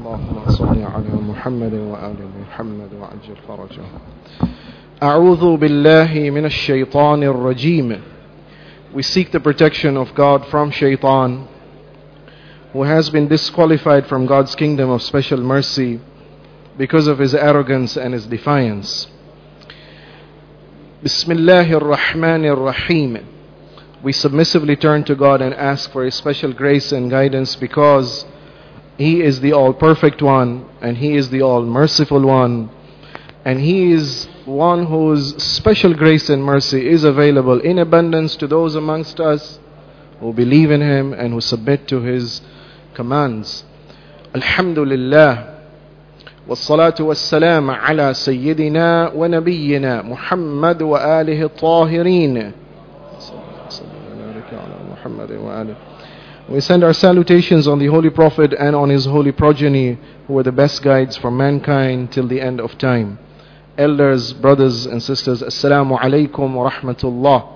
اللهم صل على محمد وآل محمد وعجل فرجه. أعوذ بالله من الشيطان الرجيم. We seek the protection of God from Shaitan, who has been disqualified from God's kingdom of special mercy because of his arrogance and his defiance. Bismillahir Rahmanir Rahim. We submissively turn to God and ask for his special grace and guidance, because he is the all-perfect one, and he is the all-merciful one, and he is one whose special grace and mercy is available in abundance to those amongst us who believe in him and who submit to his commands. Alhamdulillah. والصلاة والسلام على سيدنا ونبينا محمد وآله الطاهرين. We send our salutations on the Holy Prophet and on his holy progeny, who are the best guides for mankind till the end of time. Elders, brothers and sisters, Assalamu alaikum wa rahmatullah.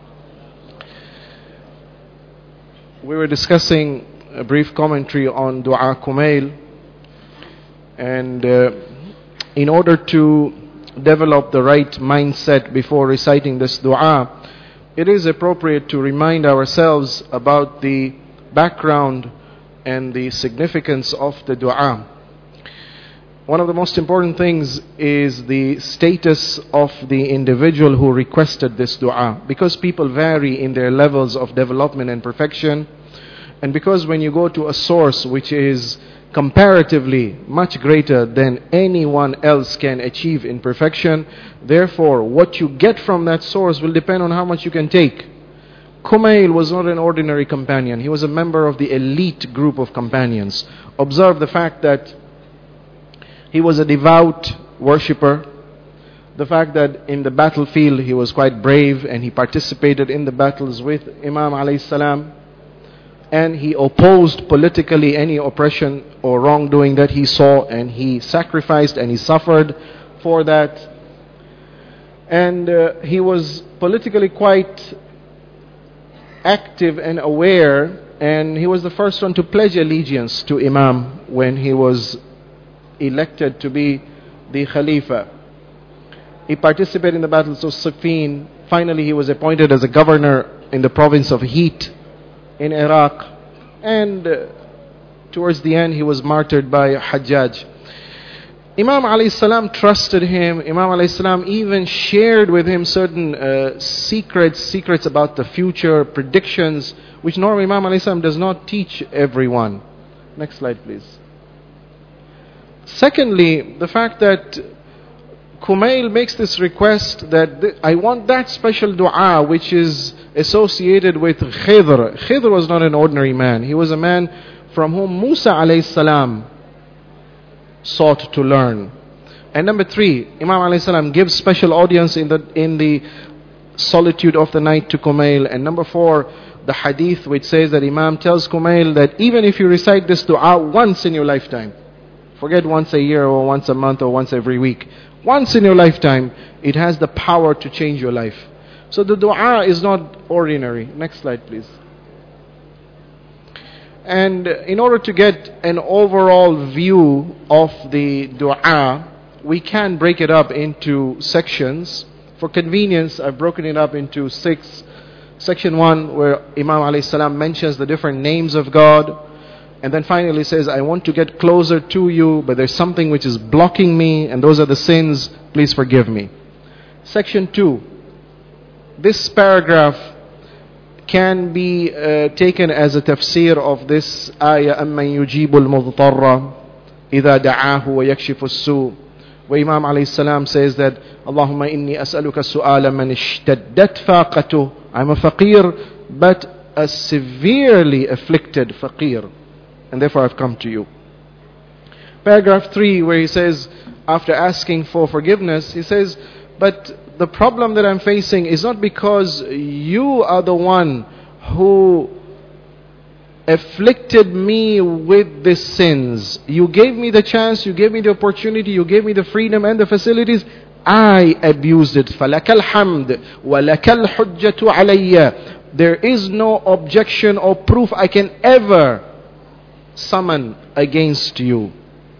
We were discussing a brief commentary on Dua Kumail, and in order to develop the right mindset before reciting this dua, it is appropriate to remind ourselves about the background and the significance of the dua. One of the most important things is the status of the individual who requested this dua, because people vary in their levels of development and perfection, and because when you go to a source which is comparatively much greater than anyone else can achieve in perfection, therefore what you get from that source will depend on how much you can take. Kumail was not an ordinary companion. He was a member of the elite group of companions. Observe the fact that he was a devout worshipper, the fact that in the battlefield he was quite brave and he participated in the battles with Imam alayhi salam, and he opposed politically any oppression or wrongdoing that he saw, and he sacrificed and he suffered for that. And he was politically quite active and aware, and he was the first one to pledge allegiance to Imam when he was elected to be the Khalifa. He participated in the battles of Siffin. Finally he was appointed as a governor in the province of Heat in Iraq, and towards the end he was martyred by Hajjaj. Imam alayhi salam trusted him. Imam alayhi salam even shared with him certain secrets about the future, predictions, which normally Imam alayhi salam does not teach everyone. Next slide please. Secondly, the fact that Kumail makes this request that I want that special dua which is associated with Khidr. Khidr was not an ordinary man. He was a man from whom Musa alayhi salam sought to learn. And number three, Imam alayhi salam gives special audience in the solitude of the night to Kumail. And number four, the hadith which says that Imam tells Kumail that even if you recite this dua once in your lifetime, forget once a year or once a month or once every week, once in your lifetime, it has the power to change your life. So the dua is not ordinary. Next slide please. And in order to get an overall view of the dua, we can break it up into sections. For convenience, I've broken it up into 6. Section 1, where Imam alayhi salam mentions the different names of God, and then finally says, I want to get closer to you, but there's something which is blocking me, and those are the sins, please forgive me. Section 2, this paragraph can be taken as a tafsir of this ayah, أَمَّنْ يُجِيبُ الْمُضْطَرَّ إِذَا دَعَاهُ وَيَكْشِفُ السُّوءِ, where Imam alayhi salam says that Allahumma inni as'aluka su'ala man ishtaddat faqatuh. I'm a faqir, but a severely afflicted faqir, and therefore I've come to you. Paragraph 3, where he says, after asking for forgiveness, he says, but the problem that I'm facing is not because you are the one who afflicted me with these sins. You gave me the chance, you gave me the opportunity, you gave me the freedom and the facilities. I abused it. فَلَكَ الْحَمْدِ وَلَكَ الْحُجَّةُ عَلَيَّ. There is no objection or proof I can ever summon against you.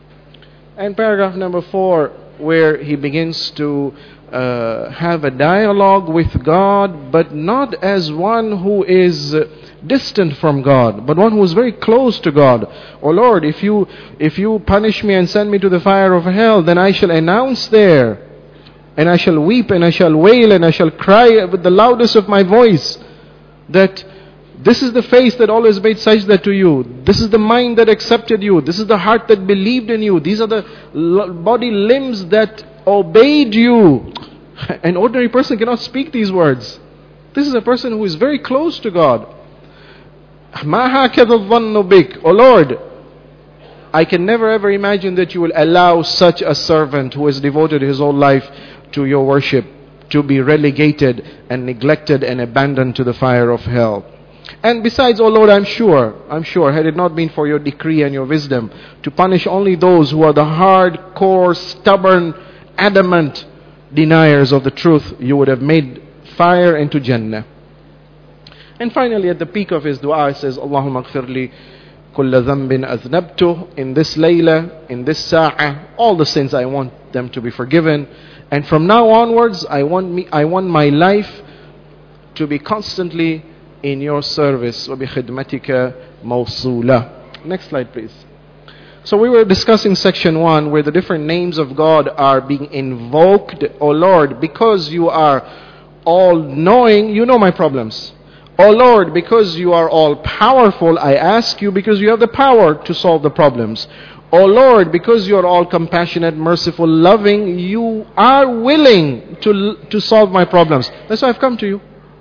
And paragraph number 4, where he begins to have a dialogue with God, but not as one who is distant from God, but one who is very close to God. Oh Lord, if you punish me and send me to the fire of hell, then I shall announce there, and I shall weep, and I shall wail, and I shall cry with the loudest of my voice, that this is the face that always made sajda to you. This is the mind that accepted you. This is the heart that believed in you. These are the body limbs that obeyed you. An ordinary person cannot speak these words. This is a person who is very close to God. مَا هَكَذَا الظَّنُّ بِكَ. Oh Lord, I can never ever imagine that you will allow such a servant who has devoted his whole life to your worship to be relegated and neglected and abandoned to the fire of hell. And besides, oh Lord, I'm sure, had it not been for your decree and your wisdom to punish only those who are the hardcore, stubborn, adamant deniers of the truth, you would have made fire into Jannah. And finally, at the peak of his dua, he says, Allahumma gfirli kulla dhanbin aznabtuh. In this layla, in this sa'ah, all the sins I want them to be forgiven. And from now onwards, I want my life to be constantly in your service. وَبِخِدْمَتِكَ مَوْصُولَةً. Next slide, please. So we were discussing section 1, where the different names of God are being invoked. Oh Lord, because you are all-knowing, you know my problems. Oh Lord, because you are all-powerful, I ask you because you have the power to solve the problems. Oh Lord, because you are all-compassionate, merciful, loving, you are willing to solve my problems. That's why I've come to you.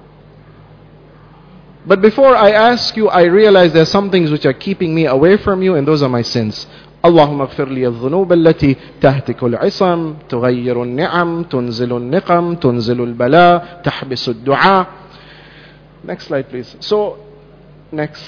But before I ask you, I realize there are some things which are keeping me away from you, and those are my sins. اللهم اغفر لي الذنوب التي تهتك العصم تغير النعم تنزل النقم تنزل البلاء تحبس الدعاء. Next slide, please. So, next.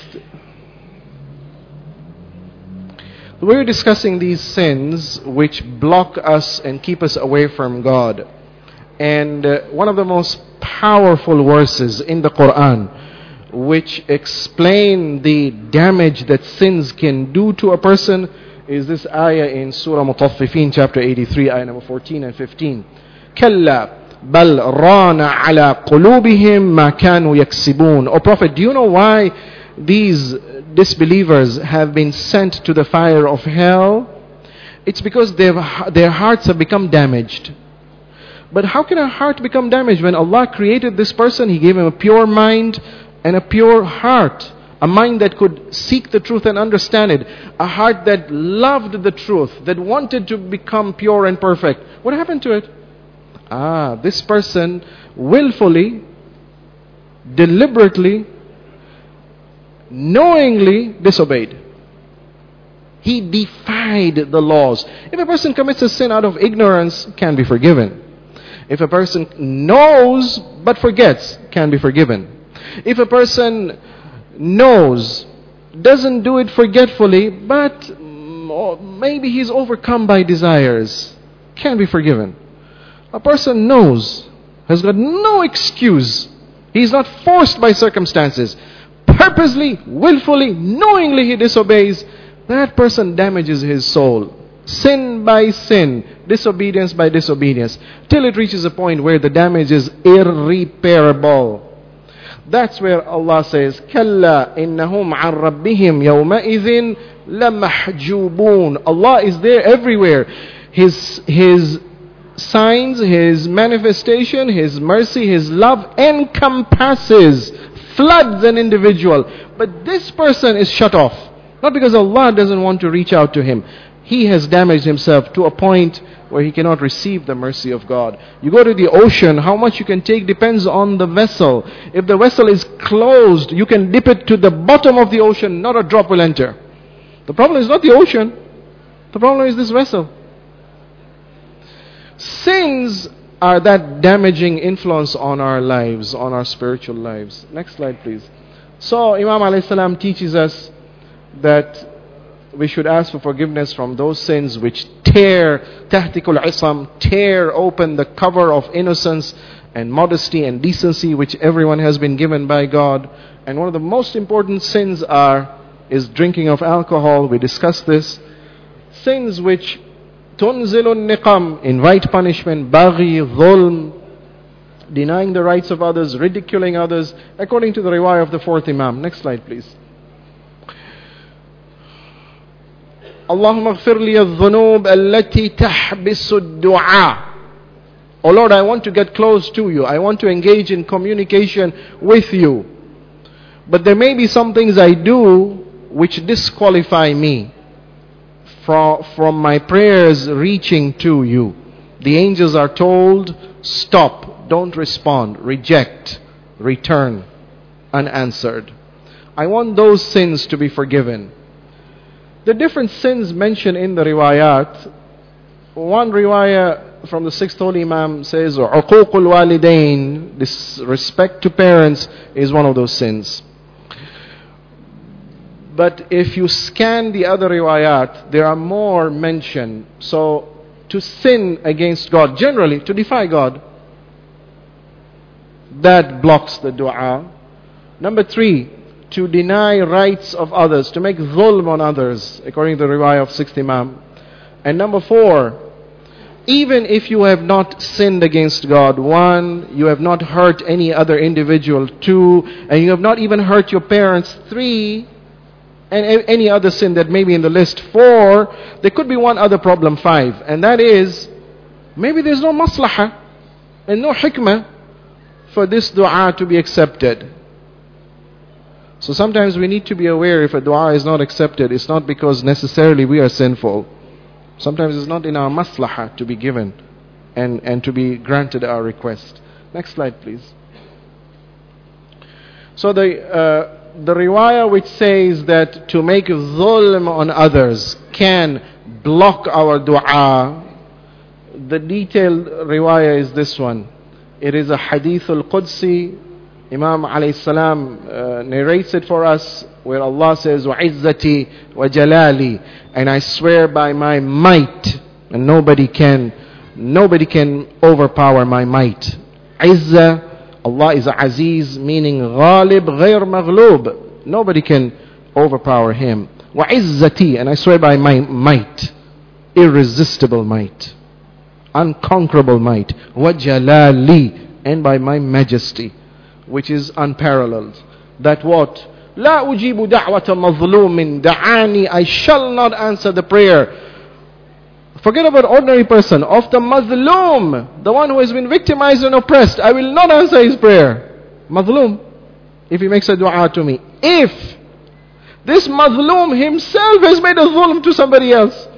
We were discussing these sins which block us and keep us away from God. And one of the most powerful verses in the Quran which explain the damage that sins can do to a person is this ayah in Surah Mutaffifin, chapter 83, ayah number 14 and 15. كَلَّا بَلْ رَانَ عَلَى قُلُوبِهِمْ مَا كَانُوا يَكْسِبُونَ. O Prophet, do you know why these disbelievers have been sent to the fire of hell? It's because their hearts have become damaged. But how can a heart become damaged? When Allah created this person, He gave him a pure mind and a pure heart. A mind that could seek the truth and understand it. A heart that loved the truth, that wanted to become pure and perfect. What happened to it? This person willfully, deliberately, knowingly disobeyed. He defied the laws. If a person commits a sin out of ignorance, can be forgiven. If a person knows but forgets, can be forgiven. If a person knows, doesn't do it forgetfully, but maybe he's overcome by desires, can be forgiven. A person knows, has got no excuse. He's not forced by circumstances. Purposely, willfully, knowingly he disobeys. That person damages his soul. Sin by sin, disobedience by disobedience, till it reaches a point where the damage is irreparable. That's where Allah says, كَلَّا إِنَّهُمْ عَنْ رَبِّهِمْ يَوْمَئِذٍ لَمَحْجُوبُونَ. Allah is there everywhere. His signs, His manifestation, His mercy, His love encompasses, floods an individual. But this person is shut off. Not because Allah doesn't want to reach out to him. He has damaged himself to a point where he cannot receive the mercy of God. You go to the ocean, how much you can take depends on the vessel. If the vessel is closed, you can dip it to the bottom of the ocean, not a drop will enter. The problem is not the ocean. The problem is this vessel. Sins are that damaging influence on our lives, on our spiritual lives. Next slide, please. So Imam alayhi salam teaches us that we should ask for forgiveness from those sins which tear tahtikul isam, tear open the cover of innocence and modesty and decency which everyone has been given by God. And one of the most important sins is drinking of alcohol. We discussed this. Sins which تنزل النقم, invite punishment. بغي, ظلم, denying the rights of others, ridiculing others, according to the riwayah of the fourth Imam. Next slide, please. اللهم اغفر لي الذنوب التي تحبس الدعاء. Oh Lord, I want to get close to you. I want to engage in communication with you. But there may be some things I do which disqualify me from my prayers reaching to you. The angels are told, stop, don't respond, reject, return, unanswered. I want those sins to be forgiven. The different sins mentioned in the riwayat, one riwayah from the sixth holy Imam says, عقوق الوالدين, disrespect to parents, is one of those sins. But if you scan the other riwayat, there are more mentioned. So, to sin against God, generally, to defy God, that blocks the dua. Number 3, to deny rights of others, to make dhulm on others, according to the riwayah of 6th Imam. And number 4, even if you have not sinned against God, 1, you have not hurt any other individual, 2, and you have not even hurt your parents, 3, and any other sin that may be in the list, 4, there could be one other problem, 5, and that is, maybe there's no maslahah and no hikmah for this dua to be accepted. So sometimes we need to be aware if a dua is not accepted, it's not because necessarily we are sinful. Sometimes it's not in our maslahah to be given and to be granted our request. Next slide, please. So the riwayah which says that to make dhulm on others can block our dua, the detailed riwayah is this one. It is a hadith al-Qudsi. Imam alayhi salam narrates it for us, where Allah says, وَعِزَّتِي وَجَلَالِي, and I swear by my might, and nobody can overpower my might. Izzah, Allah is Aziz, meaning ghalib غير maghlub. Nobody can overpower Him. وَعِزَّتِي, and I swear by my might, irresistible might, unconquerable might. وَجَلَالِي, and by my majesty, which is unparalleled. That what? لا أجيب دعوة مظلوم دعاني, I shall not answer the prayer. Forget about ordinary person. Of the mazlum, the one who has been victimized and oppressed, I will not answer his prayer. Mazlum, if he makes a dua to me. If this mazlum himself has made a zulm to somebody else.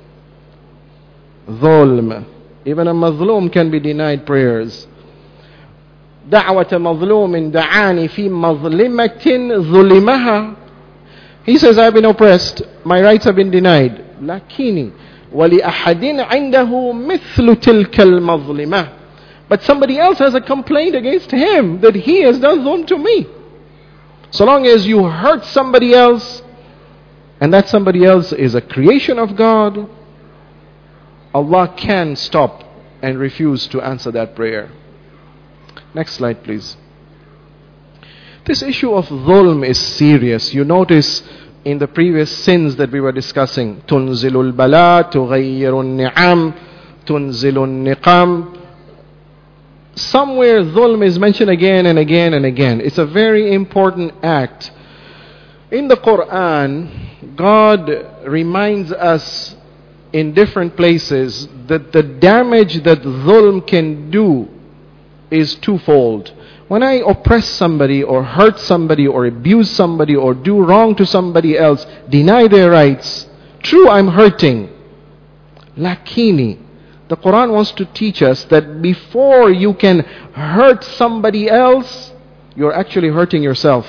Zulm. Even a mazlum can be denied prayers. دعوة مظلوم دعاني في مظلمة ظلمها. He says, I have been oppressed, my rights have been denied. لكني ولأحد عنده مثل تلك المظلمة. But somebody else has a complaint against him that he has done zulm to me. So long as you hurt somebody else, and that somebody else is a creation of God, Allah can stop and refuse to answer that prayer. Next slide, please. This issue of dhulm is serious. You notice in the previous sins that we were discussing, tunzilul bala, tughayyirun ni'am, tunzilun niqam. Somewhere dhulm is mentioned again and again and again. It's a very important act. In the Quran, God reminds us in different places that the damage that dhulm can do is twofold. When I oppress somebody or hurt somebody or abuse somebody or do wrong to somebody else, deny their rights, true, I'm hurting. Lakini, the Quran wants to teach us that before you can hurt somebody else, you're actually hurting yourself.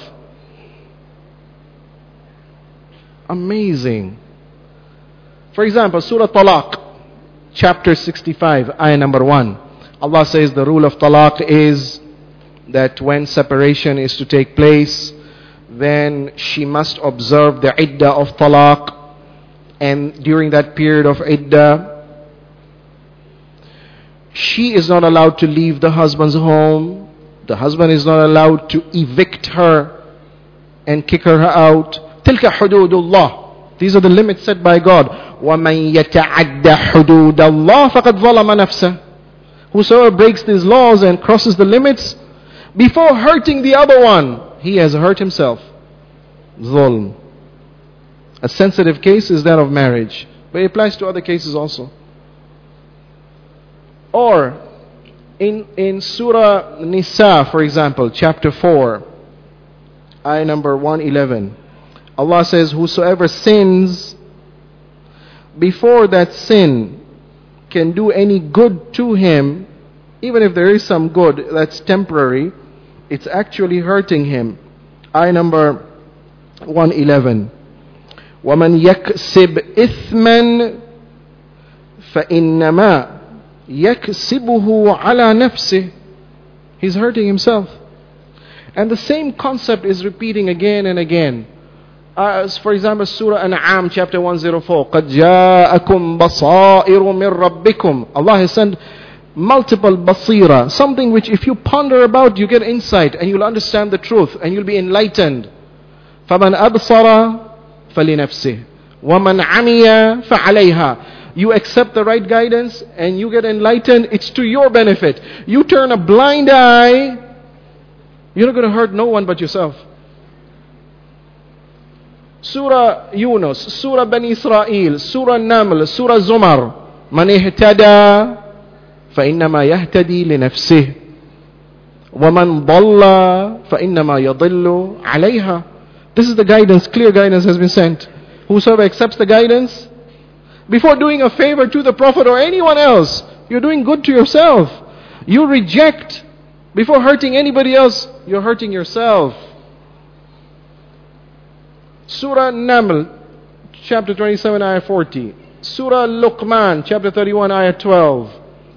Amazing. For example, Surah Talaq, chapter 65, ayah number 1. Allah says the rule of talaq is that when separation is to take place, then she must observe the iddah of talaq, and during that period of iddah, she is not allowed to leave the husband's home. The husband is not allowed to evict her and kick her out. تلك حدود الله. These are the limits set by God. وَمَنْ يَتَعَدَّ حُدُودَ اللَّهِ فَقَدْ ظَلَمَ نَفْسَهُ. Whosoever breaks these laws and crosses the limits before hurting the other one, he has hurt himself. Zulm. A sensitive case is that of marriage, but it applies to other cases also. Or in Surah Nisa, for example, chapter 4, ayah number 111, Allah says, whosoever sins before that sin can do any good to him, even if there is some good that's temporary, it's actually hurting him. Ayah number 111. وَمَنْ يَكْسِبْ إِثْمًا فَإِنَّمَا يَكْسِبُهُ عَلَى نَفْسِهِ. He's hurting himself. And the same concept is repeating again and again. For example, Surah An'am, chapter 104. قَدْ جَاءَكُمْ بَصَائِرُ مِنْ رَبِّكُمْ. Allah has sent multiple basira, something which if you ponder about, you get insight and you'll understand the truth and you'll be enlightened. فَمَنْ أَبْصَرَ فَلِنَفْسِهِ وَمَنْ عَمِيَ فَعَلَيْهَا. You accept the right guidance and you get enlightened, it's to your benefit. You turn a blind eye, you're not going to hurt no one but yourself. Surah Yunus, Surah Bani Israel, Surah Naml, Surah Zumar. مَنْ اهْتَدَى فإنما يهتدي لنفسه ومن ضل فإنما يضل عليها. This is the guidance, clear guidance has been sent. Whosoever accepts the guidance, before doing a favor to the Prophet or anyone else, you're doing good to yourself. You reject before hurting anybody else, you're hurting yourself. Surah Naml, chapter 27, ayah 40. Surah Luqman, chapter 31, ayah 12.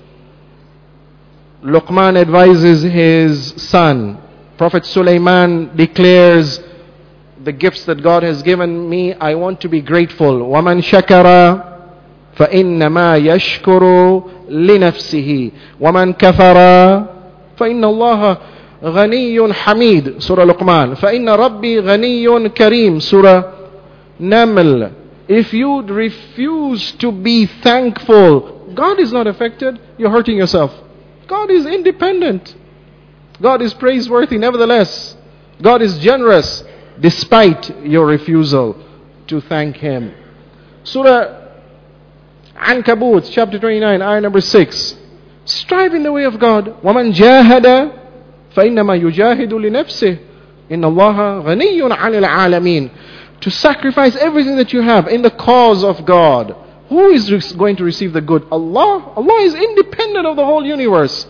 Luqman advises his son. Prophet Sulaiman declares, the gifts that God has given me, I want to be grateful. وَمَنْ شَكَرَ فَإِنَّمَا يَشْكُرُ لِنَفْسِهِ وَمَنْ كَفَرَ فَإِنَّ اللَّهَ غَنِيٌّ حَمِيدٌ. Surah Luqman. فَإِنَّ رَبِّي غَنِيٌّ كَرِيمٌ. Surah Naml. If you refuse to be thankful, God is not affected, you're hurting yourself. God is independent. God is praiseworthy nevertheless. God is generous despite your refusal to thank Him. Surah Ankabut, chapter 29, ayah number 6. Strive in the way of God. وَمَنْ جَاهَدَ فَإِنَّمَا يُجَاهِدُ لِنَفْسِهِ إِنَّ اللَّهَ غَنِيٌّ عَنِ الْعَالَمِينَ. To sacrifice everything that you have in the cause of God. Who is going to receive the good? Allah. Allah is independent of the whole universe.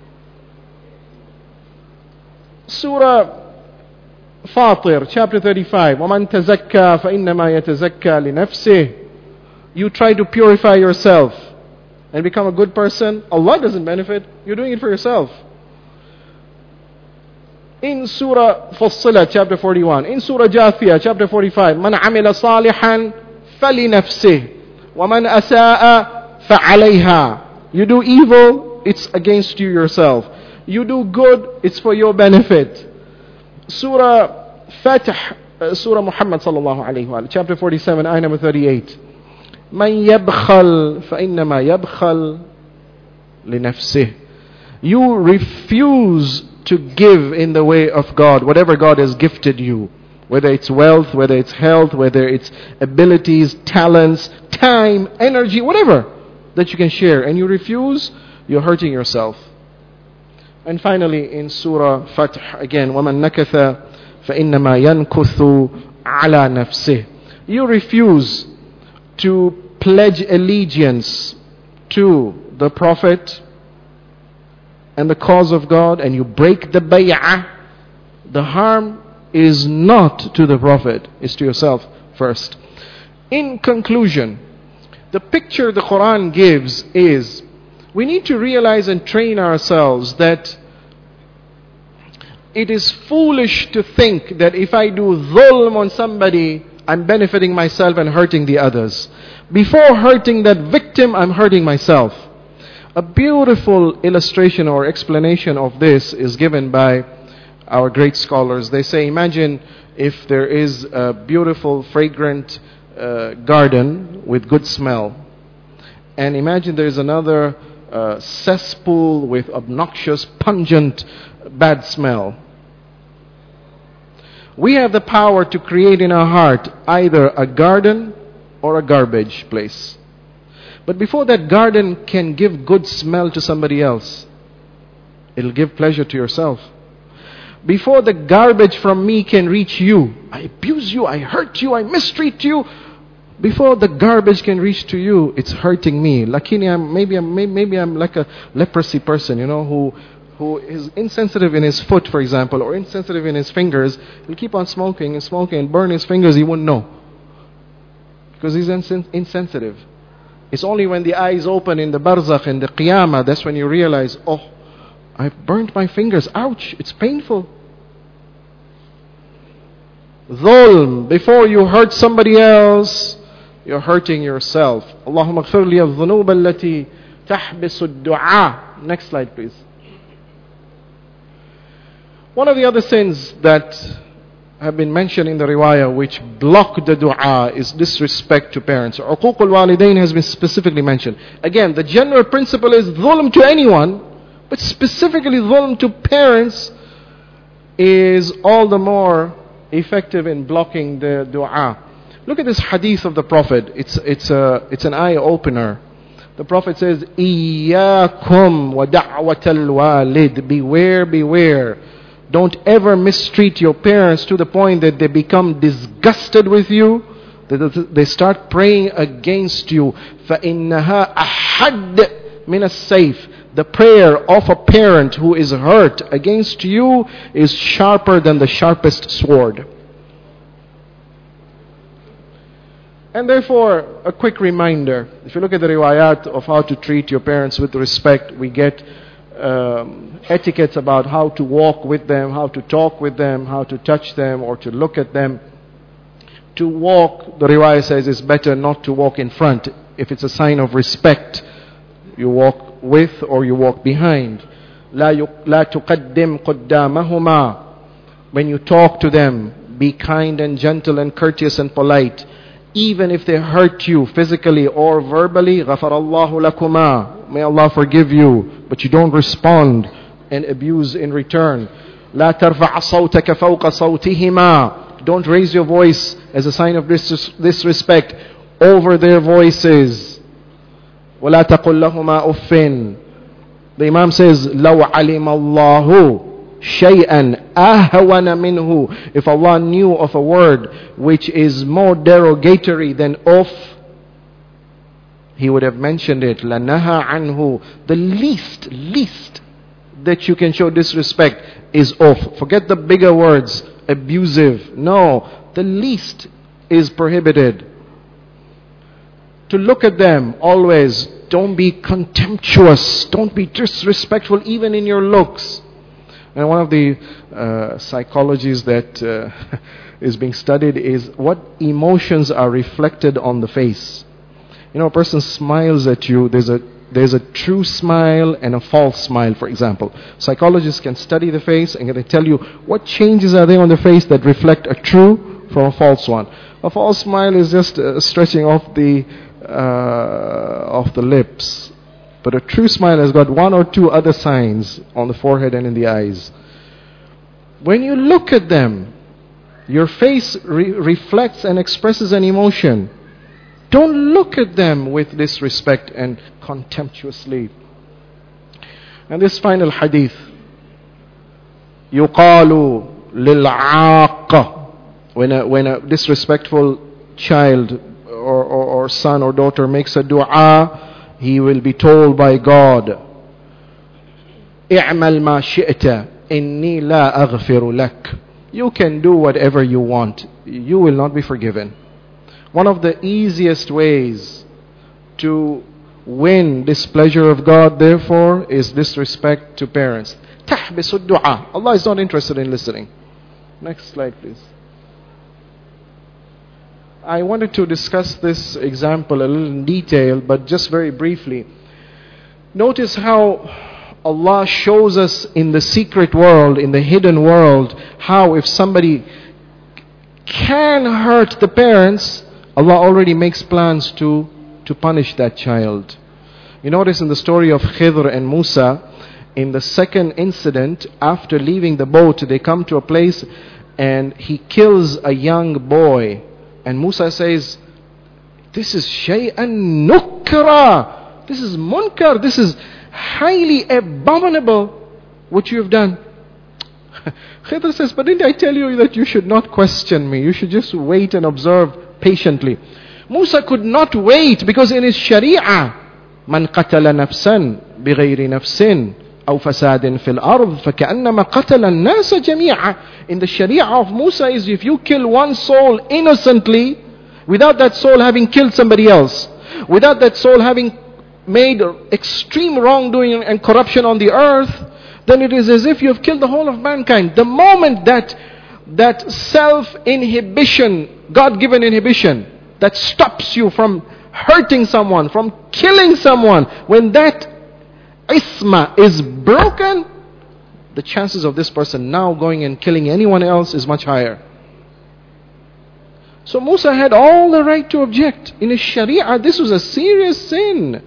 Surah Fatir, chapter 35. وَمَنْ تَزَكَّى فَإِنَّمَا يَتَزَكَّى لِنَفْسِهِ. You try to purify yourself and become a good person. Allah doesn't benefit. You're doing it for yourself. In Surah Fussilat, chapter 41. In Surah Jathiyah, chapter 45. مَنْ عَمِلَ صَالِحًا فَلِنَفْسِهِ وَمَنْ أَسَاءَ فَعَلَيْهَا. You do evil, it's against you yourself. You do good, it's for your benefit. Surah Fatih, Surah Muhammad sallallahu alayhi wa sallam, chapter 47, ayah number 38. مَنْ يَبْخَلْ فَإِنَّمَا يَبْخَلْ لِنَفْسِهِ. You refuse to give in the way of God, whatever God has gifted you. Whether it's wealth, whether it's health, whether it's abilities, talents, time, energy, whatever that you can share. And you refuse, you're hurting yourself. And finally in Surah Fatih again, وَمَنْ نَكَثَ فَإِنَّمَا يَنْكُثُ عَلَى نَفْسِهِ. You refuse to pledge allegiance to the Prophet and the cause of God, and you break the bay'ah. The harm is not to the Prophet, it's to yourself first. In conclusion, the picture the Quran gives is, we need to realize and train ourselves that it is foolish to think that if I do dhulm on somebody, I'm benefiting myself and hurting the others. Before hurting that victim, I'm hurting myself. A beautiful illustration or explanation of this is given by our great scholars. They say, imagine if there is a beautiful, fragrant garden with good smell, and imagine there is another cesspool with obnoxious, pungent, bad smell. We have the power to create in our heart either a garden or a garbage place. But before that garden can give good smell to somebody else, it'll give pleasure to yourself. Before the garbage from me can reach you, I abuse you, I hurt you, I mistreat you. Before the garbage can reach to you, it's hurting me. Lakini maybe I'm like a leprosy person, who is insensitive in his foot, for example, or insensitive in his fingers. He'll keep on smoking and smoking and burn his fingers. He wouldn't know because he's insensitive. It's only when the eyes open in the barzakh, in the qiyamah, that's when you realize, oh, I've burnt my fingers. Ouch, it's painful. Dhulm, before you hurt somebody else, you're hurting yourself. Allahumma ighfir li adh-dhunub allati tahbisu ad-du'a. Next slide, please. One of the other sins that have been mentioned in the riwayah which block the dua is disrespect to parents. Uquq al-walidain has been specifically mentioned. Again, the general principle is dhulm to anyone, but specifically dhulm to parents is all the more effective in blocking the dua. Look at this hadith of the Prophet. It's an eye opener. The Prophet says, "Iyyakum wa da'watal walid." Beware. Don't ever mistreat your parents to the point that they become disgusted with you, that they start praying against you. فَإِنَّهَا أَحَدْ مِنَ السَّيْفِ. The prayer of a parent who is hurt against you is sharper than the sharpest sword. And therefore, a quick reminder. If you look at the riwayat of how to treat your parents with respect, we get etiquettes about how to walk with them, how to talk with them, how to touch them or to look at them. To walk, the riwayah says, it's better not to walk in front. If it's a sign of respect, you walk with or you walk behind. لا تقدم قدامهما. When you talk to them, be kind and gentle and courteous and polite. Even if they hurt you physically or verbally, غفر الله لكما. May Allah forgive you. But you don't respond and abuse in return. لا ترفع صوتك فوق صوتهما. Don't raise your voice as a sign of disrespect over their voices. ولا تقل لهما أف. The Imam says, لو علم الله شيئا أهون منه. If Allah knew of a word which is more derogatory than off, He would have mentioned it. لَنَهَا عَنْهُ. The least that you can show disrespect is off. Forget the bigger words, abusive. No, the least is prohibited. To look at them always, don't be contemptuous, don't be disrespectful even in your looks. And one of the psychologies that is being studied is what emotions are reflected on the face. A person smiles at you, there's a true smile and a false smile, for example. Psychologists can study the face and they tell you what changes are there on the face that reflect a true from a false one. A false smile is just stretching off the lips. But a true smile has got one or two other signs on the forehead and in the eyes. When you look at them, your face reflects and expresses an emotion. Don't look at them with disrespect and contemptuously. And this final hadith, يُقَالُ لِلْعَاقَّ. When a disrespectful child or son or daughter makes a dua, he will be told by God, اعمل ما شئت إني لا أغفر لك. You can do whatever you want. You will not be forgiven. One of the easiest ways to win displeasure of God, therefore, is disrespect to parents. تحبس الدعاء. Allah is not interested in listening. Next slide, please. I wanted to discuss this example a little in detail, but just very briefly. Notice how Allah shows us in the secret world, in the hidden world, how if somebody can hurt the parents, Allah already makes plans to punish that child. You notice in the story of Khidr and Musa, in the second incident, after leaving the boat, they come to a place and he kills a young boy. And Musa says, this is shay'an nukra. This is munkar. This is highly abominable what you have done. Khidr says, but didn't I tell you that you should not question me? You should just wait and observe patiently. Musa could not wait because in his sharia, man qatala nafsan bighayri nafsin aw fasadin fil ard fakannama qatala an-nasa jami'a. In the sharia of Musa is if you kill one soul innocently, without that soul having killed somebody else, without that soul having made extreme wrongdoing and corruption on the earth, then it is as if you have killed the whole of mankind. The moment that self-inhibition, God-given inhibition, that stops you from hurting someone, from killing someone, when that isma is broken, the chances of this person now going and killing anyone else is much higher. So Musa had all the right to object. In his sharia, this was a serious sin.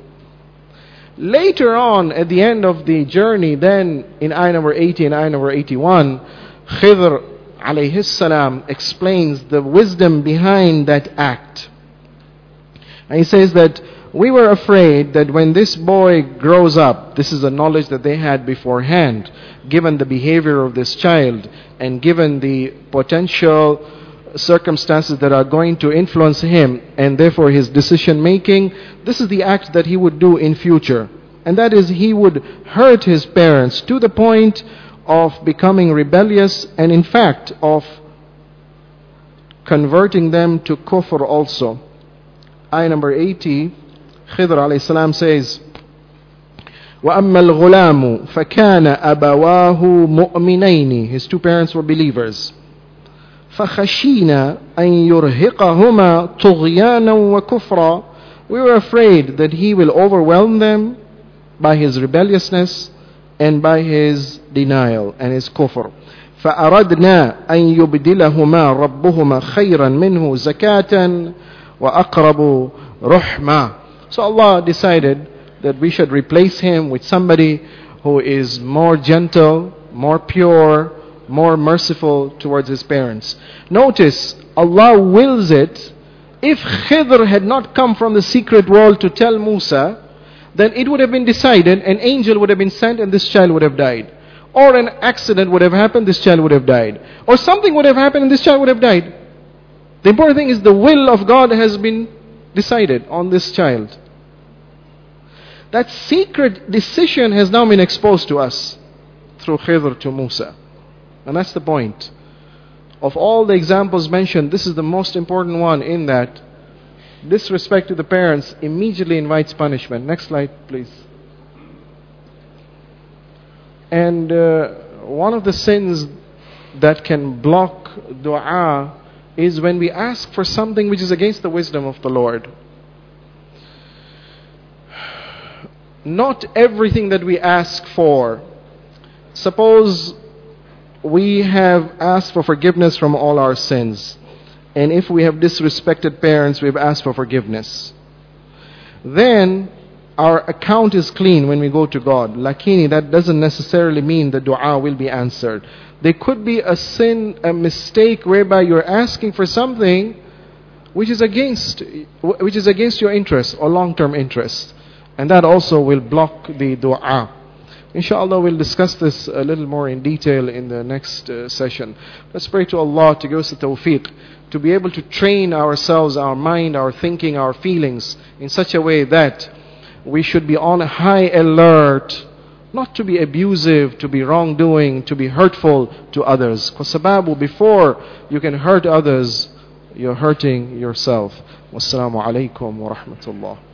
Later on, at the end of the journey, then in ayah number 80 and ayah number 81, Khidr alayhi salam explains the wisdom behind that act. And he says that we were afraid that when this boy grows up, this is a knowledge that they had beforehand, given the behavior of this child and given the potential circumstances that are going to influence him and therefore his decision making, this is the act that he would do in future. And that is, he would hurt his parents to the point of becoming rebellious and in fact of converting them to kufr also. Ayah number 80, Khidr alayhi salam says, وَأَمَّا الْغُلَامُ فَكَانَ أَبَوَاهُ مُؤْمِنَيْنِ. His two parents were believers. فَخَشِينَا أَن يُرْهِقَهُمَا طُغْيَانًا وَكُفْرًا. We were afraid that he will overwhelm them by his rebelliousness and by his denial and his kufr. فَأَرَدْنَا أَن يُبْدِلَهُمَا رَبُّهُمَا خَيْرًا مِنْهُ زَكَاةً وَأَقْرَبُ رُحْمًا. So Allah decided that we should replace him with somebody who is more gentle, more pure, more merciful towards his parents. Notice, Allah wills it. If Khidr had not come from the secret world to tell Musa, then it would have been decided, an angel would have been sent and this child would have died. Or an accident would have happened, this child would have died. Or something would have happened and this child would have died. The important thing is the will of God has been decided on this child. That secret decision has now been exposed to us through Khidr to Musa. And that's the point. Of all the examples mentioned, this is the most important one in that disrespect to the parents immediately invites punishment. Next slide, please. And one of the sins that can block dua is when we ask for something which is against the wisdom of the Lord. Not everything that we ask for. Suppose we have asked for forgiveness from all our sins, and if we have disrespected parents, we have asked for forgiveness. Then our account is clean when we go to God. Lakini, that doesn't necessarily mean the dua will be answered. There could be a sin, a mistake whereby you're asking for something which is against your interest or long-term interest. And that also will block the dua. Inshallah, we'll discuss this a little more in detail in the next session. Let's pray to Allah to give us the tawfiq to be able to train ourselves, our mind, our thinking, our feelings in such a way that we should be on high alert, not to be abusive, to be wrongdoing, to be hurtful to others. Because sababu, before you can hurt others, you're hurting yourself. Wassalamu alaikum wa rahmatullah.